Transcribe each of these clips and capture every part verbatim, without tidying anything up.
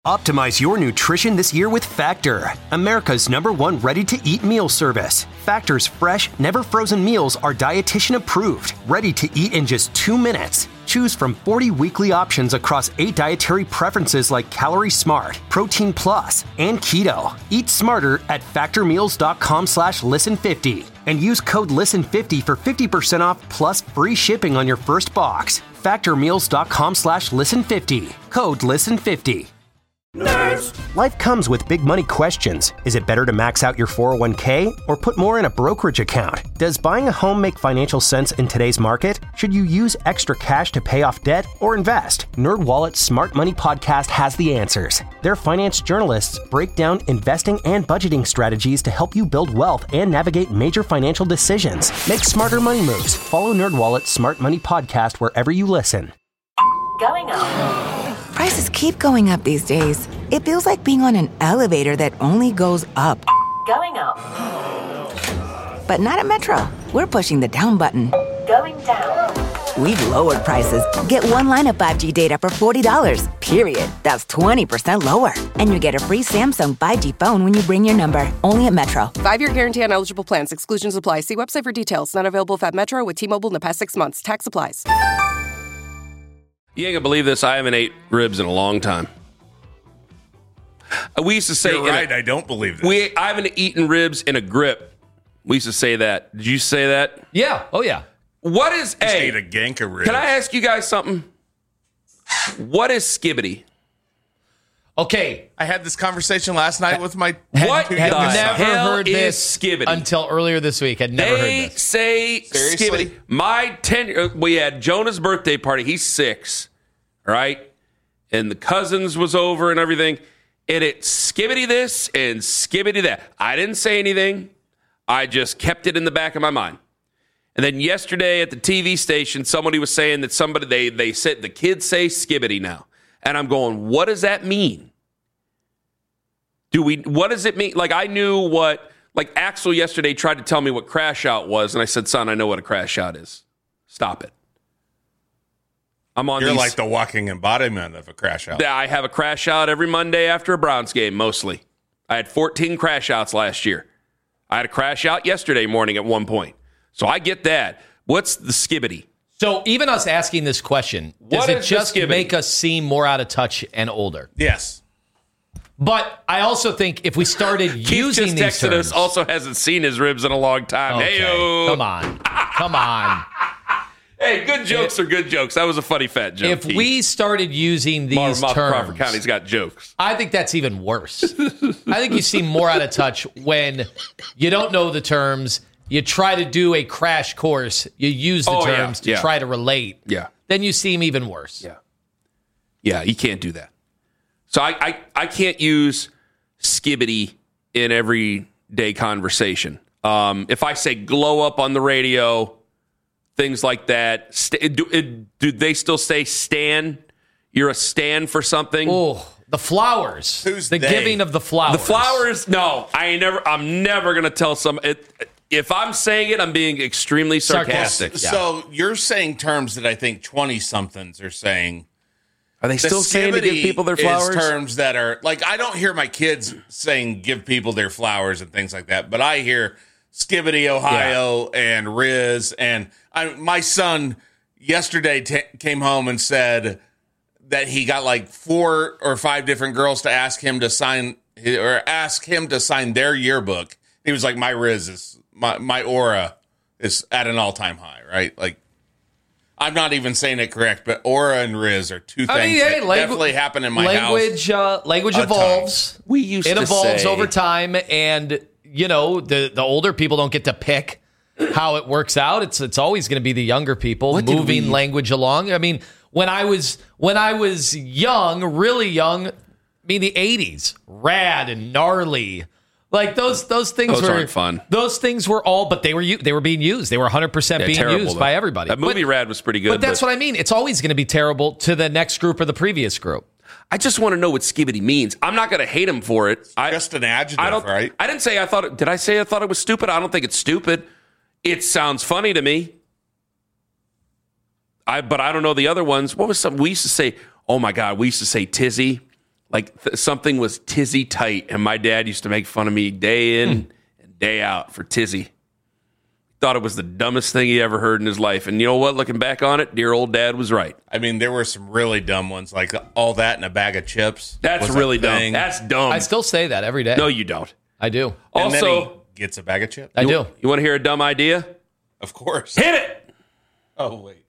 Optimize your nutrition this year with Factor, America's number one ready-to-eat meal service. Factor's fresh, never-frozen meals are dietitian approved, ready to eat in just two minutes. Choose from forty weekly options across eight dietary preferences like Calorie Smart, Protein Plus, and Keto. Eat smarter at factormeals.com slash listen50 and use code listen fifty for fifty percent off plus free shipping on your first box. factormeals.com slash listen50. Code listen fifty. Nerds. Life comes with big money questions. Is it better to max out your four oh one k or put more in a brokerage account? Does buying a home make financial sense in today's market? Should you use extra cash to pay off debt or invest? NerdWallet's Smart Money Podcast has the answers. Their finance journalists break down investing and budgeting strategies to help you build wealth and navigate major financial decisions. Make smarter money moves. Follow NerdWallet's Smart Money Podcast wherever you listen. Going up. Prices keep going up these days. It feels like being on an elevator that only goes up. Going up. But not at Metro. We're pushing the down button. Going down. We've lowered prices. Get one line of five G data for forty dollars, period. That's twenty percent lower. And you get a free Samsung five G phone when you bring your number. Only at Metro. Five-year guarantee on eligible plans. Exclusions apply. See website for details. Not available at Metro with T-Mobile in the past six months. Tax applies. You ain't gonna believe this. I haven't ate ribs in a long time. We used to say, You're right. A, I don't believe this. We I haven't eaten ribs in a grip. We used to say that. Did you say that? Yeah. Oh yeah. What is Just a? ate a gank of ribs. Can I ask you guys something? What is skibbity? Okay. I had this conversation last night with my What two Had youngest never sons. hell heard is this skibbity? until earlier this week. Had never They heard this. say Seriously? skibbity. My ten. We had Jonah's birthday party. He's six, right? And the cousins was over and everything. And it's skibbity this and skibbity that. I didn't say anything. I just kept it in the back of my mind. And then yesterday at the T V station, somebody was saying that somebody, they they said the kids say skibbity now. And I'm going, what does that mean? Do we, what does it mean? Like I knew what, like Axel yesterday tried to tell me what crash out was. And I said, son, I know what a crash out is. Stop it. I'm on You're these, like the walking embodiment of a crash out. I have a crash out every Monday after a Browns game, mostly. I had fourteen crash outs last year. I had a crash out yesterday morning at one point. So I get that. What's the skibbity? So even us asking this question, does What it is the just skibbity? make us seem more out of touch and older? Yes. But I also think if we started Keith using just these texted terms, us, also hasn't seen his ribs in a long time. okay, Hey-o. come on, come on. Hey, good jokes are good jokes. That was a funny fat joke. If Keith. we started using Mar- these Mar- terms, Crawford County's got jokes. I think that's even worse. I think you seem more out of touch when you don't know the terms. You try to do a crash course. You use the Oh, yeah, terms to yeah. try to relate. Yeah. Then you seem even worse. Yeah. Yeah, you can't do that. So I, I, I can't use skibbity in everyday conversation. Um, if I say glow up on the radio, things like that, st- do, do they still say stan? You're a stan for something? Oh, the flowers. Who's the they? giving of the flowers. The flowers? No, I ain't never. I'm never gonna tell some. It, if I'm saying it, I'm being extremely sarcastic. Sarcastic. So you're saying terms that I think twenty-somethings are saying. Are they The still saying to give skibbity people their is flowers? terms that are like I don't hear my kids saying give people their flowers and things like that, but I hear Skibbity Ohio and Riz and I, my son yesterday t- came home and said that he got like four or five different girls to ask him to sign or ask him to sign their yearbook. He was like, my Riz is my my aura is at an all time high, right? Like. I'm not even saying it correct, but aura and Riz are two things I mean, hey, that langu- definitely happen in my language, house. Uh, language a evolves. We used it to evolves say- over time, and you know the the older people don't get to pick how it works out. It's it's always going to be the younger people What did moving we- language along. I mean, when I was when I was young, really young, I mean the eighties, rad and gnarly. Like those those things Those were aren't fun. Those things were all, but they were u- they were being used. They were one hundred percent Yeah, being terrible, used though. by everybody. That movie But- Rad was pretty good. But that's what I mean. It's always going to be terrible to the next group or the previous group. I just want to know what skibbity means. I'm not going to hate him for it. I, Just an adjective, I don't, right? I didn't say I thought it. Did I say I thought it was stupid? I don't think it's stupid. It sounds funny to me. I, but I don't know the other ones. What was some? We used to say, oh my God, we used to say tizzy. like th- something was tizzy tight, and my dad used to make fun of me day in hmm. and day out for tizzy. Thought it was the dumbest thing he ever heard in his life. And you know what? Looking back on it, dear old dad was right. I mean, there were some really dumb ones, like all that in a bag of chips. That's really dumb. That's dumb. I still say that every day. No, you don't. I do. And Also, then he gets a bag of chips. I you, do. You want to hear a dumb idea? Of course. Hit it! Oh, wait.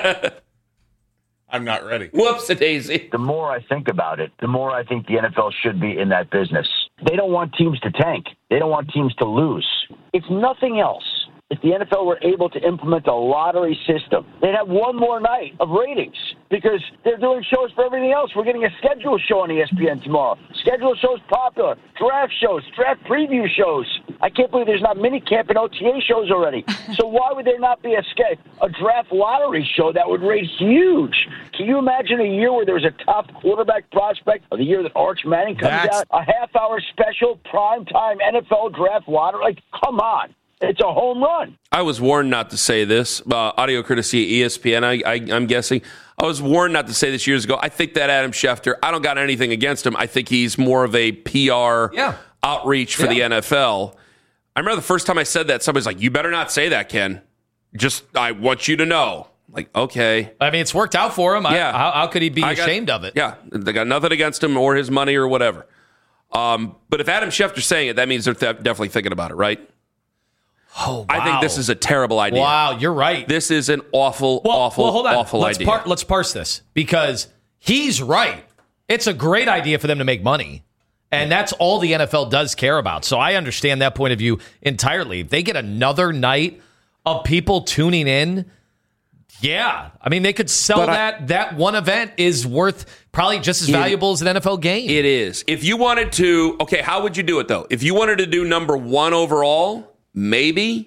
I'm not ready. Whoops-a-daisy. The more I think about it, the more I think the N F L should be in that business. They don't want teams to tank. They don't want teams to lose. If nothing else, if the N F L were able to implement a lottery system, they'd have one more night of ratings because they're doing shows for everything else. We're getting a schedule show on E S P N tomorrow. Schedule show's popular. Draft shows, draft preview shows. I can't believe there's not mini camp and O T A shows already. So why would there not be a, a draft lottery show that would rate huge? Can you imagine a year where there's a top quarterback prospect, or the year that Arch Manning comes That's... out, a half-hour special primetime N F L draft lottery? Like, come on. It's a home run. I was warned not to say this. Uh, audio courtesy E S P N, I, I, I'm guessing. I was warned not to say this years ago. I think that Adam Schefter, I don't got anything against him. I think he's more of a P R yeah. outreach for yeah. the N F L. I remember the first time I said that, somebody's like, you better not say that, Ken. Just, I want you to know. Like, okay. I mean, it's worked out for him. Yeah. I, how, how could he be I ashamed got, of it? Yeah. They got nothing against him or his money or whatever. Um, but if Adam Schefter's saying it, that means they're th- definitely thinking about it, right? Oh, wow. I think this is a terrible idea. Wow, you're right. This is an awful, well, awful, well, hold on. awful let's idea. Par- let's parse this because he's right. It's a great idea for them to make money, and that's all the N F L does care about. So I understand that point of view entirely. If they get another night of people tuning in, yeah. I mean, they could sell But that. I, that one event is worth probably just as valuable it, as an N F L game. It is. If you wanted to, okay, how would you do it, though? If you wanted to do number one overall, maybe.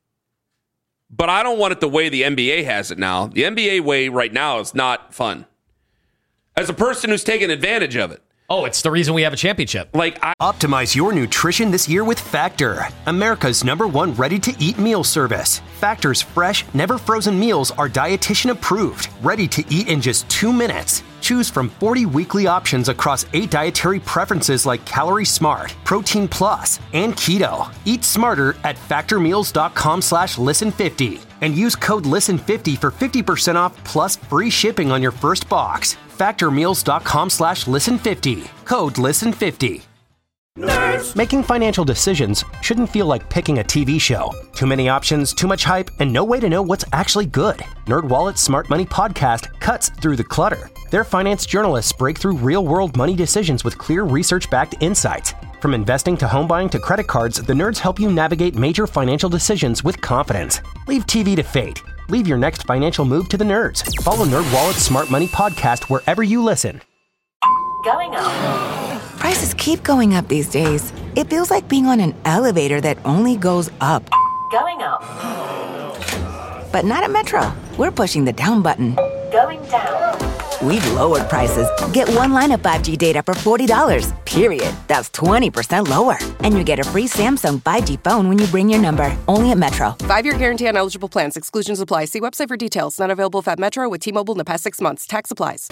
But I don't want it the way the N B A has it now. The N B A way right now is not fun. As a person who's taken advantage of it. Oh, it's the reason we have a championship. Like, I- Optimize your nutrition this year with Factor, America's number one ready-to-eat meal service. Factor's fresh, never frozen meals are dietitian approved, ready to eat in just two minutes. Choose from forty weekly options across eight dietary preferences like Calorie Smart, Protein Plus, and Keto. Eat smarter at factormeals.com slash listen50and use code listen fifty for fifty percent off plus free shipping on your first box. factormeals.com slash listen50. Code listen fifty. Nerds. Making financial decisions shouldn't feel like picking a T V show. Too many options, too much hype, and no way to know what's actually good. NerdWallet's Smart Money Podcast cuts through the clutter. Their finance journalists break through real-world money decisions with clear research-backed insights. From investing to home buying to credit cards, the nerds help you navigate major financial decisions with confidence. Leave T V to fate. Leave your next financial move to the nerds. Follow NerdWallet's Smart Money Podcast wherever you listen. Going up. Prices keep going up these days. It feels like being on an elevator that only goes up. Going up. But not at Metro. We're pushing the down button. Going down. We've lowered prices. Get one line of five G data for forty dollars, period. That's twenty percent lower. And you get a free Samsung five G phone when you bring your number. Only at Metro. Five-year guarantee on eligible plans. Exclusions apply. See website for details. Not available at Metro with T-Mobile in the past six months. Tax applies.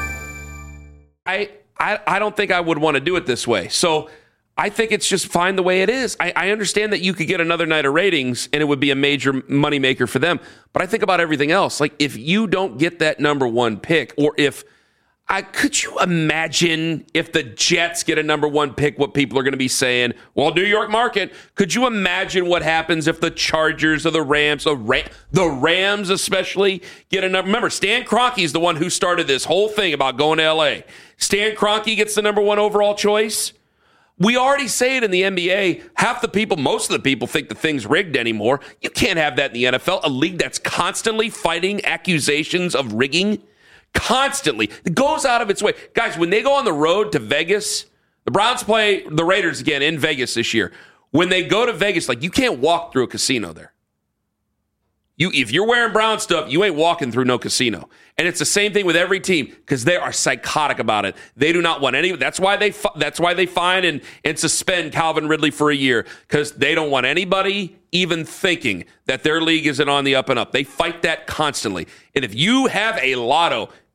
I, I, I don't think I would want to do it this way. So I think it's just fine the way it is. I, I understand that you could get another night of ratings and it would be a major moneymaker for them. But I think about everything else. Like if you don't get that number one pick, or if I could you imagine if the Jets get a number one pick, what people are going to be saying? Well, New York market. Could you imagine what happens if the Chargers or the Rams, the, Ram, the Rams especially, get a number? Remember, Stan Kroenke is the one who started this whole thing about going to L A. Stan Kroenke gets the number one overall choice. We already say it in the N B A. Half the people, most of the people think the thing's rigged anymore. You can't have that in the N F L, a league that's constantly fighting accusations of rigging. Constantly. It goes out of its way. Guys, when they go on the road to Vegas, the Browns play the Raiders again in Vegas this year. When they go to Vegas, like you can't walk through a casino there. You, if you're wearing Brown stuff, you ain't walking through no casino. And it's the same thing with every team because they are psychotic about it. They do not want any. That's why they. That's why they fine and and suspend Calvin Ridley for a year because they don't want anybody even thinking that their league isn't on the up and up. They fight that constantly. And if you have a lotto,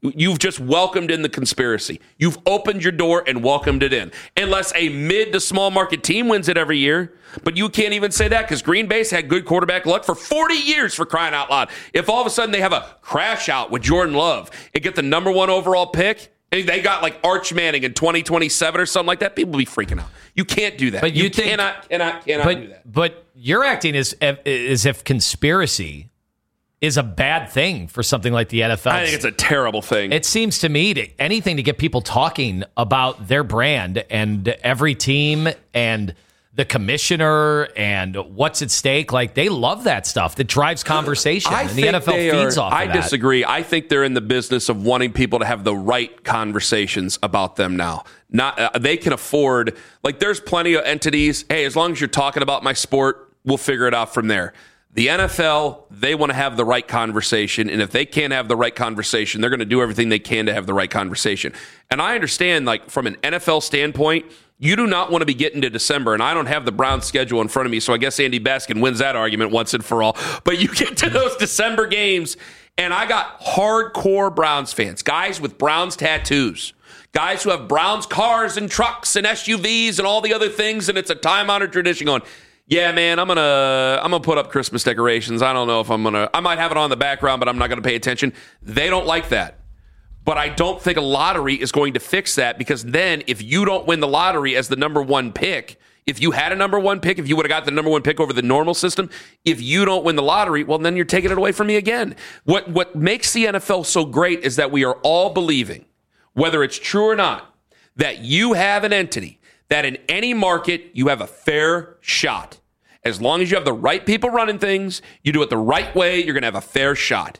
You've just welcomed in the conspiracy. You've opened your door and welcomed it in. Unless a mid to small market team wins it every year. But you can't even say that because Green Bay's had good quarterback luck for forty years, for crying out loud. If all of a sudden they have a crash out with Jordan Love and get the number one overall pick, and they got like Arch Manning in twenty twenty-seven or something like that, people will be freaking out. You can't do that. But you, you think, cannot, cannot, cannot but, do that. But you're acting as, as if conspiracy is a bad thing for something like the N F L. I think it's a terrible thing. It seems to me to anything to get people talking about their brand and every team and the commissioner and what's at stake. Like, they love that stuff that drives conversation. I and the N F L feeds are, off of I that. disagree. I think they're in the business of wanting people to have the right conversations about them now. Not uh, they can afford, like, there's plenty of entities. Hey, as long as you're talking about my sport, we'll figure it out from there. The N F L, they want to have the right conversation, and if they can't have the right conversation, they're going to do everything they can to have the right conversation. And I understand, like, from an N F L standpoint, you do not want to be getting to December, and I don't have the Browns schedule in front of me, so I guess Andy Baskin wins that argument once and for all. But you get to those December games, and I got hardcore Browns fans, guys with Browns tattoos, guys who have Browns cars and trucks and S U Vs and all the other things, and it's a time-honored tradition going, yeah, man, I'm gonna I'm gonna put up Christmas decorations. I don't know if I'm gonna. I might have it on the background, but I'm not gonna pay attention. They don't like that. But I don't think a lottery is going to fix that, because then if you don't win the lottery as the number one pick, if you had a number one pick, if you would have got the number one pick over the normal system, if you don't win the lottery, well, then you're taking it away from me again. What what makes the N F L so great is that we are all believing, whether it's true or not, that you have an entity that in any market you have a fair shot. As long as you have the right people running things, you do it the right way, you're going to have a fair shot.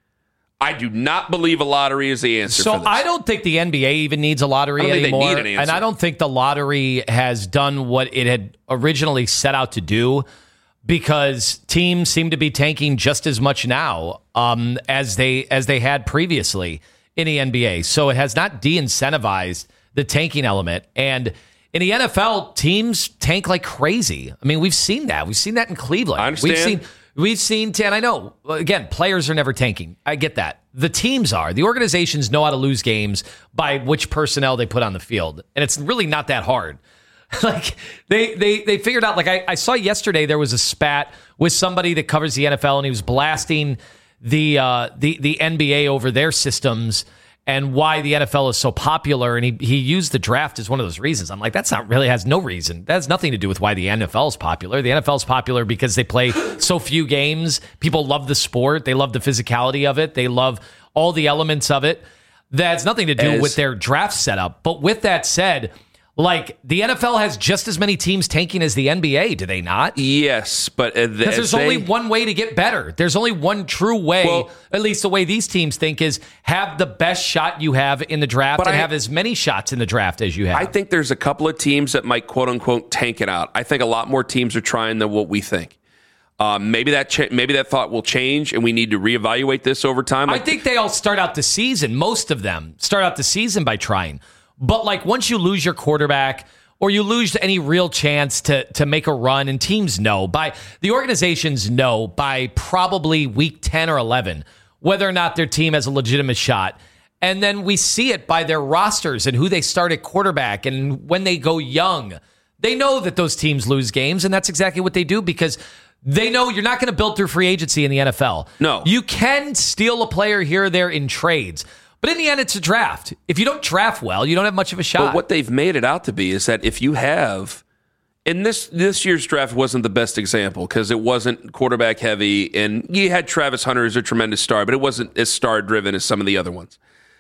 I do not believe a lottery is the answer so for this. I don't think the N B A even needs a lottery I don't think anymore. they need an answer. And I don't think the lottery has done what it had originally set out to do, because teams seem to be tanking just as much now um, as they as they had previously in the N B A. So it has not de-incentivized the tanking element. And in the N F L, teams tank like crazy. I mean, we've seen that. We've seen that in Cleveland. I understand. We've seen, we've seen, and I know, again, players are never tanking. I get that. The teams are. The organizations know how to lose games by which personnel they put on the field. And it's really not that hard. Like, they they they figured out, like, I, I saw yesterday there was a spat with somebody that covers the N F L, and he was blasting the uh, the the N B A over their systems and why the N F L is so popular. And he, he used the draft as one of those reasons. I'm like, that's not really, has no reason. That has nothing to do with why the N F L is popular. The N F L is popular because they play so few games. People love the sport. They love the physicality of it. They love all the elements of it. That has nothing to do as, with their draft setup. But with that said, like, the N F L has just as many teams tanking as the N B A, do they not? Yes, but uh, because there's they, only one way to get better. There's only one true way, well, at least the way these teams think, is have the best shot you have in the draft and I, have as many shots in the draft as you have. I think there's a couple of teams that might, quote unquote, tank it out. I think a lot more teams are trying than what we think. Um, maybe that cha- maybe that thought will change, and we need to reevaluate this over time. Like, I think they all start out the season. Most of them start out the season by trying. But, like, once you lose your quarterback or you lose any real chance to to make a run, and teams know, by the organizations know by probably week ten or eleven whether or not their team has a legitimate shot. And then we see it by their rosters and who they start at quarterback and when they go young. They know that those teams lose games, and that's exactly what they do, because they know you're not going to build through free agency in the N F L. No. You can steal a player here or there in trades. But in the end, it's a draft. If you don't draft well, you don't have much of a shot. But what they've made it out to be is that if you have, and this this year's draft wasn't the best example because it wasn't quarterback heavy, and you had Travis Hunter as a tremendous star, but it wasn't as star driven as some of the other ones.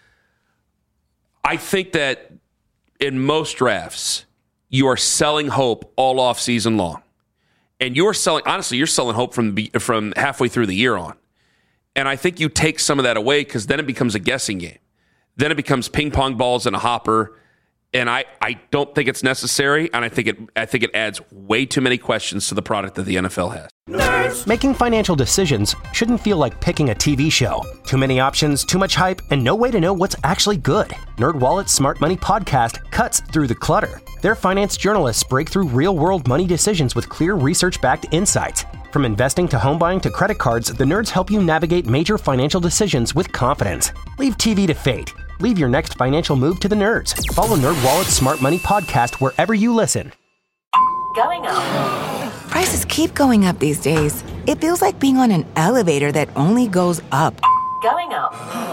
I think that in most drafts, you are selling hope all off season long, and you're selling. Honestly, you're selling hope from from halfway through the year on. And I think you take some of that away, because then it becomes a guessing game. Then it becomes ping pong balls in a hopper. And I, I don't think it's necessary. And I think it I think it adds way too many questions to the product that the N F L has. Nerds. Making financial decisions shouldn't feel like picking a T V show. Too many options, too much hype, and no way to know what's actually good. NerdWallet's Smart Money Podcast cuts through the clutter. Their finance journalists break through real-world money decisions with clear research-backed insights. From investing to home buying to credit cards, the Nerds help you navigate major financial decisions with confidence. Leave T V to fate. Leave your next financial move to the Nerds. Follow NerdWallet's Smart Money podcast wherever you listen. Going up. Prices keep going up these days. It feels like being on an elevator that only goes up. Going up.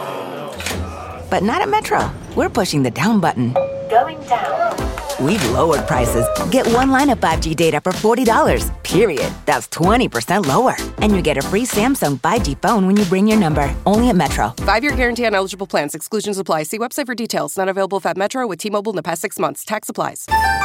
But not at Metro. We're pushing the down button. Going down. We've lowered prices. Get one line of five G data for forty dollars, period. That's twenty percent lower. And you get a free Samsung five G phone when you bring your number. Only at Metro. Five-year guarantee on eligible plans. Exclusions apply. See website for details. Not available if at Metro with T-Mobile in the past six months. Tax applies.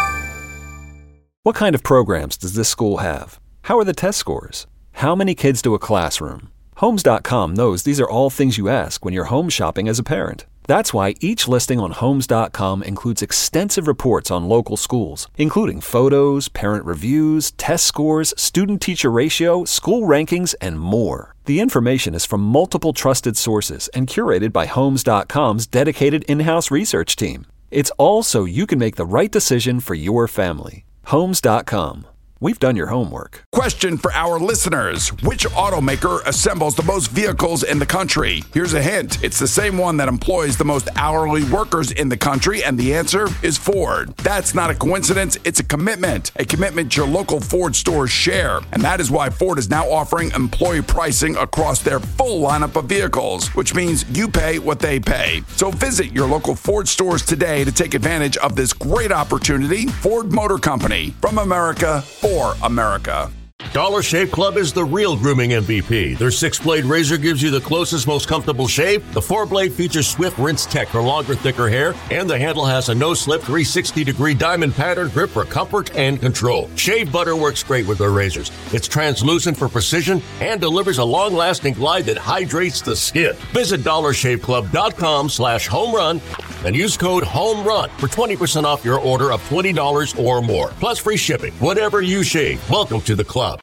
What kind of programs does this school have? How are the test scores? How many kids do a classroom? Homes dot com knows these are all things you ask when you're home shopping as a parent. That's why each listing on Homes dot com includes extensive reports on local schools, including photos, parent reviews, test scores, student-teacher ratio, school rankings, and more. The information is from multiple trusted sources and curated by Homes dot com's dedicated in-house research team. It's all so you can make the right decision for your family. Homes dot com. We've done your homework. Question for our listeners. Which automaker assembles the most vehicles in the country? Here's a hint. It's the same one that employs the most hourly workers in the country, and the answer is Ford. That's not a coincidence. It's a commitment. A commitment your local Ford stores share. And that is why Ford is now offering employee pricing across their full lineup of vehicles, which means you pay what they pay. So visit your local Ford stores today to take advantage of this great opportunity. Ford Motor Company. From America, for America. Dollar Shave Club is the real grooming M V P. Their six-blade razor gives you the closest, most comfortable shave. The four-blade features Swift Rinse Tech for longer, thicker hair, and the handle has a no-slip three hundred sixty degree diamond pattern grip for comfort and control. Shave butter works great with their razors. It's translucent for precision and delivers a long-lasting glide that hydrates the skin. Visit dollar shave club dot com slash home run and use code HOMERUN for twenty percent off your order of twenty dollars or more, plus free shipping. Whatever you shave, welcome to the club.